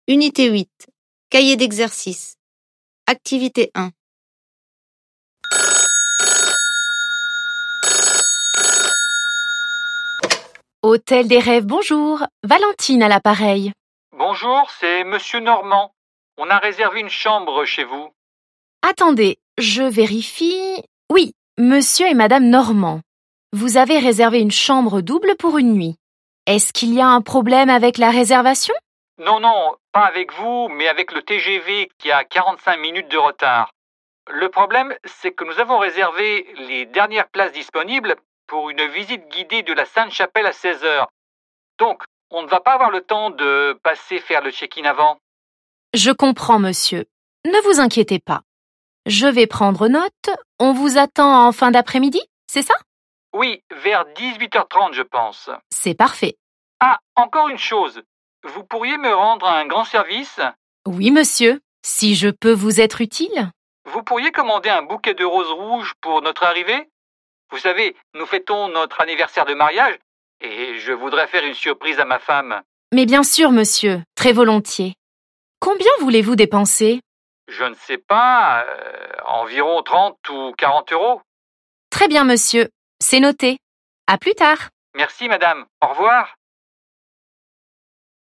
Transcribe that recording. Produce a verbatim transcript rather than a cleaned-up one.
Unité huit. Cahier d'exercice. Activité un. Hôtel des Rêves, bonjour. Valentine à l'appareil. Bonjour, c'est Monsieur Normand. On a réservé une chambre chez vous. Attendez, je vérifie. Oui, monsieur et madame Normand. Vous avez réservé une chambre double pour une nuit. Est-ce qu'il y a un problème avec la réservation? Non, non, pas avec vous, mais avec le T G V qui a quarante-cinq minutes de retard. Le problème, c'est que nous avons réservé les dernières places disponibles pour une visite guidée de la Sainte-Chapelle à seize heures. Donc, on ne va pas avoir le temps de passer faire le check-in avant. Je comprends, monsieur. Ne vous inquiétez pas. Je vais prendre note. On vous attend en fin d'après-midi, c'est ça? Oui, vers dix-huit heures trente, je pense. C'est parfait. Ah, encore une chose. Vous pourriez me rendre un grand service? Oui, monsieur. Si je peux vous être utile? Vous pourriez commander un bouquet de roses rouges pour notre arrivée? Vous savez, nous fêtons notre anniversaire de mariage et je voudrais faire une surprise à ma femme. Mais bien sûr, monsieur. Très volontiers. Combien voulez-vous dépenser? Je ne sais pas, euh, environ trente ou quarante euros. Très bien, monsieur. C'est noté. À plus tard. Merci, madame. Au revoir.